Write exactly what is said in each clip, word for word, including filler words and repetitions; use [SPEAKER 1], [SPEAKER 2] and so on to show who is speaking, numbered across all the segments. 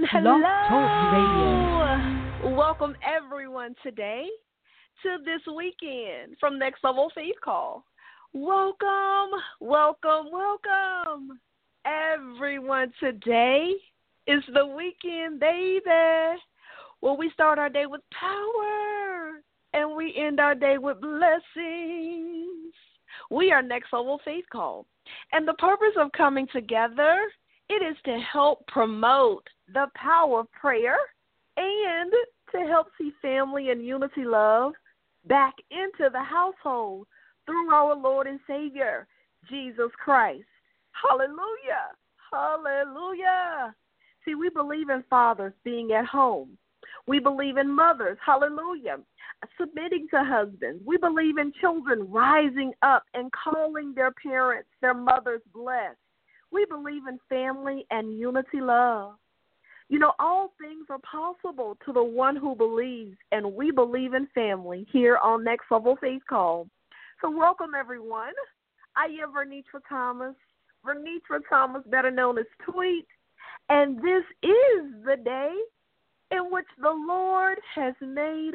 [SPEAKER 1] Blog Talk Radio.
[SPEAKER 2] Hello. Welcome everyone today to this weekend from Next Level Faith Call. Welcome, welcome, welcome. Everyone, today is the weekend, baby. Well, we start our day with power and we end our day with blessings. We are Next Level Faith Call. And the purpose of coming together, it is to help promote the power of prayer and to help see family and unity love back into the household through our Lord and Savior, Jesus Christ. Hallelujah. Hallelujah. See, we believe in fathers being at home. We believe in mothers, hallelujah, submitting to husbands. We believe in children rising up and calling their parents, their mothers blessed. We believe in family and unity love. You know, all things are possible to the one who believes, and we believe in family here on Next Level Faith Call. So welcome, everyone. I am Vernitra Thomas, Vernitra Thomas, better known as Tweet, and this is the day in which the Lord has made.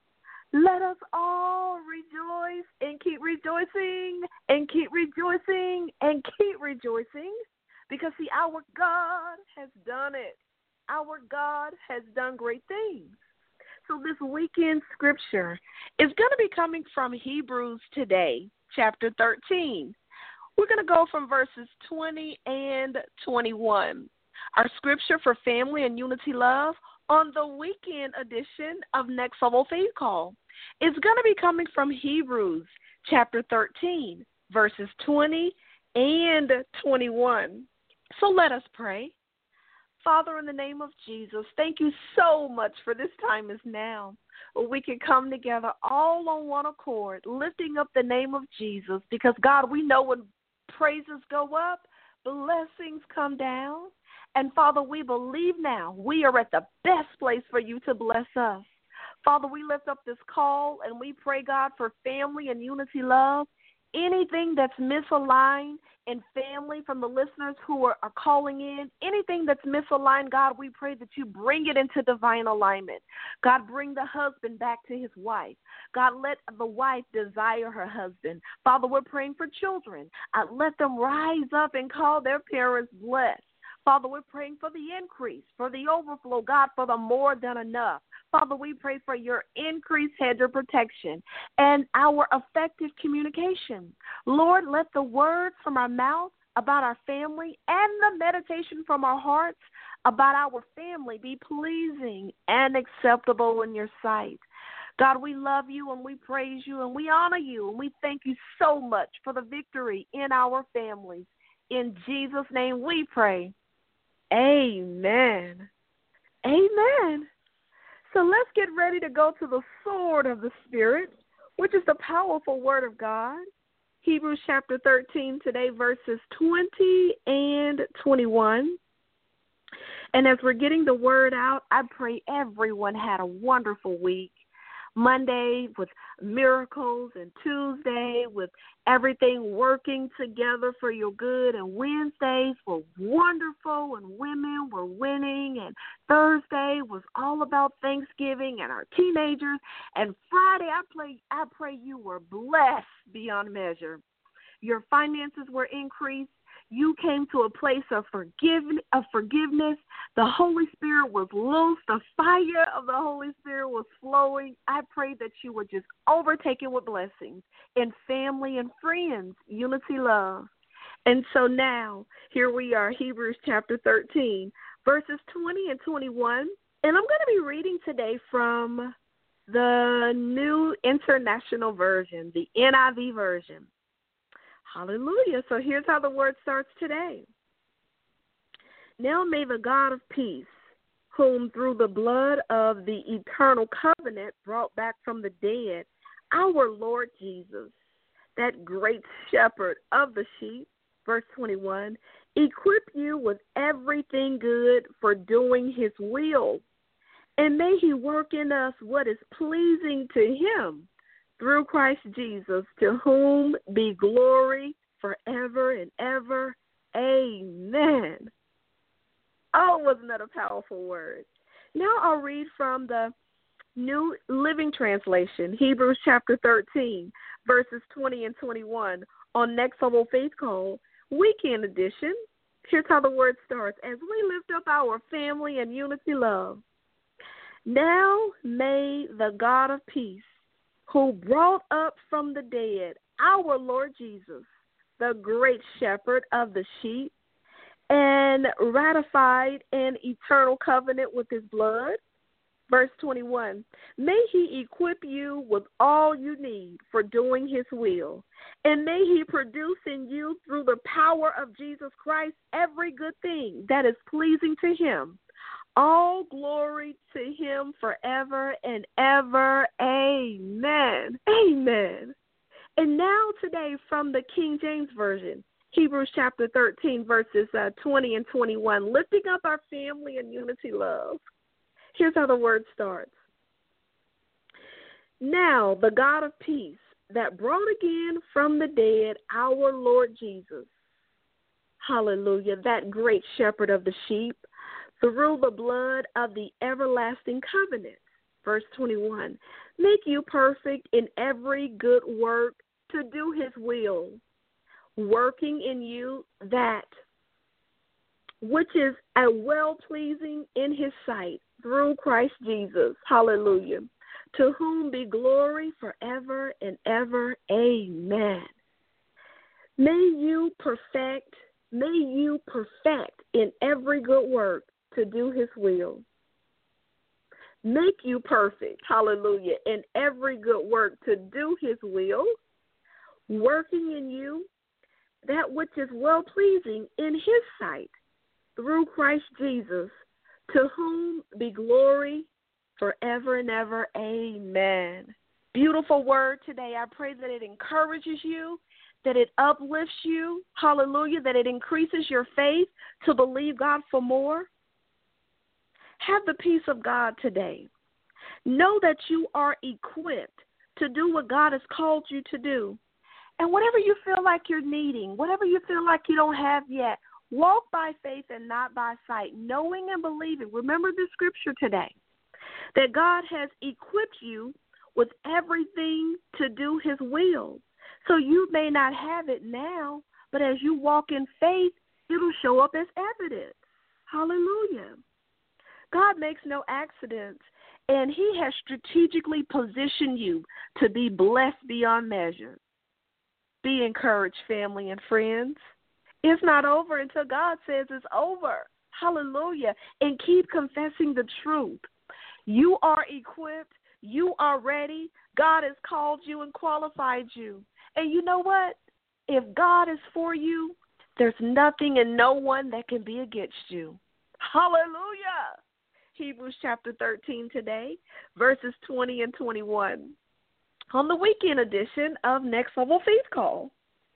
[SPEAKER 2] Let us all rejoice and keep rejoicing and keep rejoicing and keep rejoicing because, see, our God has done it. Our God has done great things. So this weekend scripture is going to be coming from Hebrews today, chapter thirteen. We're going to go from verses twenty and twenty-one. Our scripture for family and unity love on the weekend edition of Next Level Faith Call is going to be coming from Hebrews chapter thirteen, verses twenty and twenty-one. So let us pray. Father, in the name of Jesus, thank you so much for this time is now. We can come together all on one accord, lifting up the name of Jesus, because, God, we know when praises go up, blessings come down. And, Father, we believe now we are at the best place for you to bless us. Father, we lift up this call, and we pray, God, for family and unity love. Anything that's misaligned in family from the listeners who are, are calling in, anything that's misaligned, God, we pray that you bring it into divine alignment. God, bring the husband back to his wife. God, let the wife desire her husband. Father, we're praying for children. Uh, let them rise up and call their parents blessed. Father, we're praying for the increase, for the overflow, God, for the more than enough. Father, we pray for your increased hedge of protection and our effective communication. Lord, let the words from our mouth about our family and the meditation from our hearts about our family be pleasing and acceptable in your sight. God, we love you and we praise you and we honor you and we thank you so much for the victory in our families. In Jesus' name we pray. Amen. Amen. So let's get ready to go to the sword of the Spirit, which is the powerful word of God. Hebrews chapter thirteen today, verses twenty and twenty-one. And as we're getting the word out, I pray everyone had a wonderful week. Monday with miracles and Tuesday with everything working together for your good, and Wednesdays were wonderful and women were winning, and Thursday was all about Thanksgiving and our teenagers, and Friday I pray, I pray you were blessed beyond measure. Your finances were increased. You came to a place of forgive, of forgiveness. The Holy Spirit was loose. The fire of the Holy Spirit was flowing. I pray that you were just overtaken with blessings in family and friends, unity, love. And so now, here we are, Hebrews chapter thirteen, verses twenty and twenty-one. And I'm going to be reading today from the New International Version, the N I V version. Hallelujah. So here's how the word starts today. Now may the God of peace, whom through the blood of the eternal covenant brought back from the dead, our Lord Jesus, that great shepherd of the sheep, verse twenty-one, equip you with everything good for doing his will, and may he work in us what is pleasing to him, through Christ Jesus, to whom be glory forever and ever. Amen. Oh, wasn't that a powerful word? Now I'll read from the New Living Translation, Hebrews chapter thirteen, verses twenty and twenty-one, on Next Level Faith Call, Weekend Edition. Here's how the word starts. As we lift up our family and unity love, now may the God of peace, who brought up from the dead our Lord Jesus, the great shepherd of the sheep, and ratified an eternal covenant with his blood. Verse twenty-one, may he equip you with all you need for doing his will, and may he produce in you through the power of Jesus Christ every good thing that is pleasing to him. All glory to him forever and ever. Amen. Amen. And now today from the King James Version, Hebrews chapter thirteen, verses uh, twenty and twenty-one, lifting up our family and unity love. Here's how the word starts. Now the God of peace that brought again from the dead our Lord Jesus, hallelujah, that great shepherd of the sheep, through the blood of the everlasting covenant, verse twenty-one, make you perfect in every good work to do his will, working in you that which is a well-pleasing in his sight, through Christ Jesus, hallelujah, to whom be glory forever and ever. Amen. May you perfect, may you perfect in every good work to do his will. Make you perfect, hallelujah, in every good work to do his will, working in you that which is well-pleasing in his sight, through Christ Jesus, to whom be glory forever and ever. Amen. Beautiful word today. I pray that it encourages you, that it uplifts you, hallelujah, that it increases your faith to believe God for more. Have the peace of God today. Know that you are equipped to do what God has called you to do. And whatever you feel like you're needing, whatever you feel like you don't have yet, walk by faith and not by sight, knowing and believing. Remember the scripture today, that God has equipped you with everything to do his will. So you may not have it now, but as you walk in faith, it'll show up as evidence. Hallelujah. God makes no accidents, and he has strategically positioned you to be blessed beyond measure. Be encouraged, family and friends. It's not over until God says it's over. Hallelujah. And keep confessing the truth. You are equipped. You are ready. God has called you and qualified you. And you know what? If God is for you, there's nothing and no one that can be against you. Hallelujah. Hebrews chapter thirteen today, verses twenty and twenty-one. On the weekend edition of Next Level Faith Call.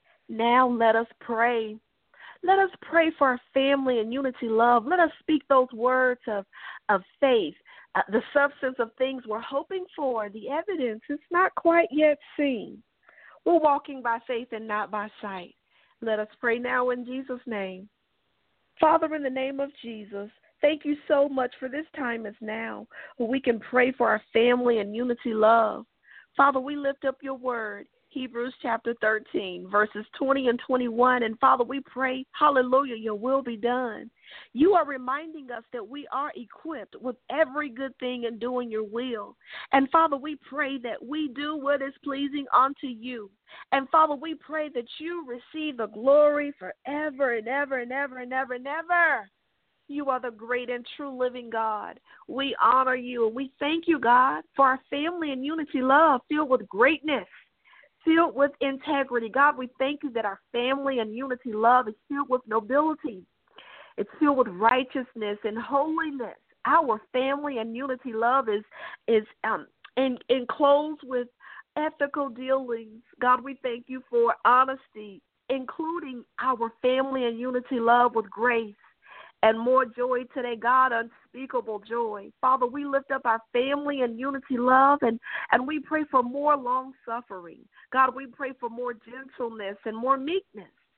[SPEAKER 2] Now let us pray. Let us pray for our family and unity love. Let us speak those words of, of faith, uh, the substance of things we're hoping for. The evidence is not quite yet seen. We're walking by faith and not by sight. Let us pray now in Jesus' name. Father, in the name of Jesus, thank you so much for this time is now, where we can pray for our family and unity love. Father, we lift up your word, Hebrews chapter thirteen, verses twenty and twenty-one. And Father, we pray, hallelujah, your will be done. You are reminding us that we are equipped with every good thing in doing your will. And Father, we pray that we do what is pleasing unto you. And Father, we pray that you receive the glory forever and ever and ever and ever and ever. You are the great and true living God. We honor you and we thank you, God, for our family and unity love filled with greatness, filled with integrity. God, we thank you that our family and unity love is filled with nobility. It's filled with righteousness and holiness. Our family and unity love is is um in, enclosed with ethical dealings. God, we thank you for honesty, including our family and unity love with grace. And more joy today, God, unspeakable joy. Father, we lift up our family and unity love, and, and we pray for more long suffering. God, we pray for more gentleness and more meekness.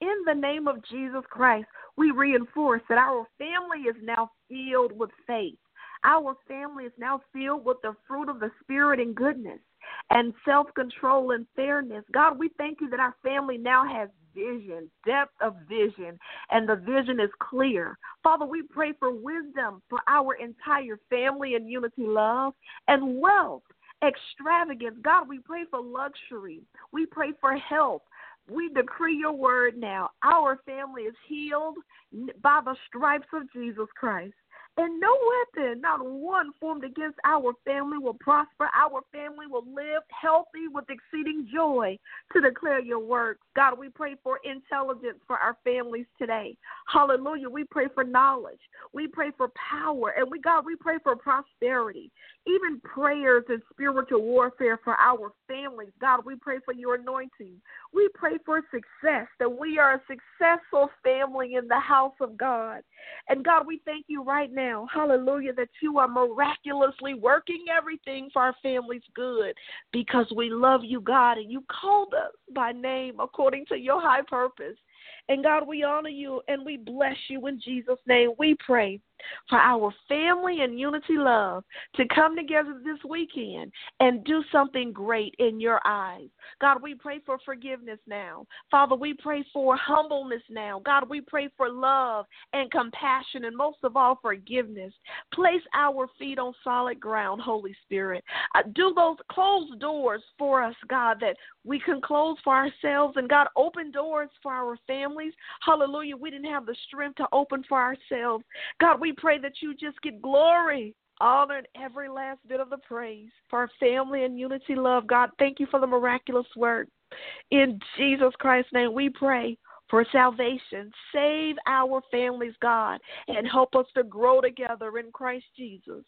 [SPEAKER 2] in the name of Jesus Christ, we reinforce that our family is now filled with faith. Our family is now filled with the fruit of the Spirit and goodness and self-control and fairness. God, we thank you that our family now has vision, depth of vision, and the vision is clear. Father, we pray for wisdom for our entire family and unity love and wealth, extravagance. God, we pray for luxury. We pray for health. We decree your word now. Our family is healed by the stripes of Jesus Christ. And no weapon, not one formed against our family will prosper. Our family will live healthy with exceeding joy to declare your works. God, we pray for intelligence for our families today. Hallelujah. We pray for knowledge. We pray for power. And we, God, we pray for prosperity. Even prayers and spiritual warfare for our families. God, we pray for your anointing. We pray for success, that we are a successful family in the house of God. And God, we thank you right now, hallelujah, that you are miraculously working everything for our family's good because we love you, God, and you called us by name according to your high purpose. And God, we honor you and we bless you in Jesus' name. We pray for our family and unity love to come together this weekend and do something great in your eyes. God, we pray for forgiveness now. Father, we pray for humbleness now. God, we pray for love and compassion and most of all forgiveness. Place our feet on solid ground, Holy Spirit. Uh, do those closed doors for us, God, that we can close for ourselves. And God, open doors for our families. Hallelujah. We didn't have the strength to open for ourselves. God, we pray that you just get glory, honor, and every last bit of the praise for our family and unity love. God, thank you for the miraculous work. In Jesus Christ's name, we pray for salvation. Save our families, God, and help us to grow together in Christ Jesus.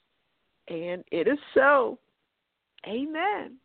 [SPEAKER 2] And it is so. Amen.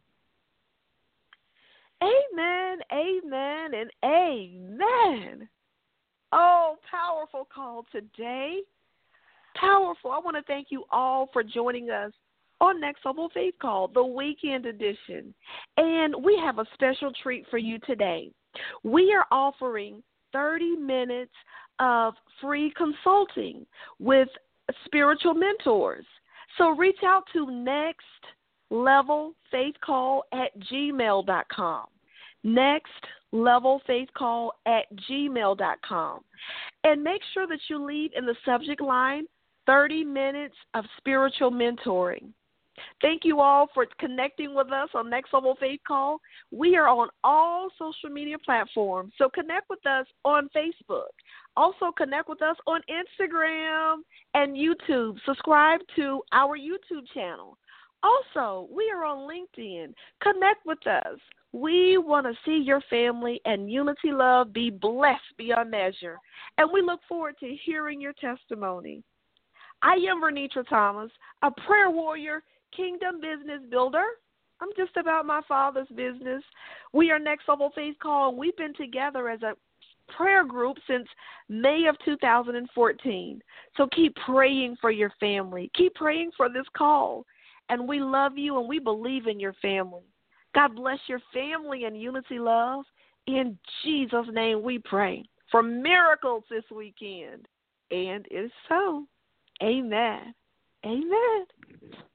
[SPEAKER 2] Amen, amen, and amen. Oh, powerful call today. Powerful. I want to thank you all for joining us on Next Level Faith Call, the weekend edition. And we have a special treat for you today. We are offering thirty minutes of free consulting with spiritual mentors. So reach out to Next Level Faith Call at gmail dot com. Next Level Faith Call at gmail dot com. And make sure that you leave in the subject line thirty minutes of spiritual mentoring. Thank you all for connecting with us on Next Level Faith Call. We are on all social media platforms, so connect with us on Facebook. Also connect with us on Instagram and YouTube. Subscribe to our YouTube channel. Also, we are on LinkedIn. Connect with us. We want to see your family and unity love be blessed beyond measure, and we look forward to hearing your testimony. I am Vernitra Thomas, a prayer warrior, kingdom business builder. I'm just about my Father's business. We are Next Level Faith Call, and we've been together as a prayer group since May of two thousand fourteen. So keep praying for your family. Keep praying for this call. And we love you and we believe in your family. God bless your family and unity love. In Jesus' name we pray for miracles this weekend. And it is so. Amen. Amen.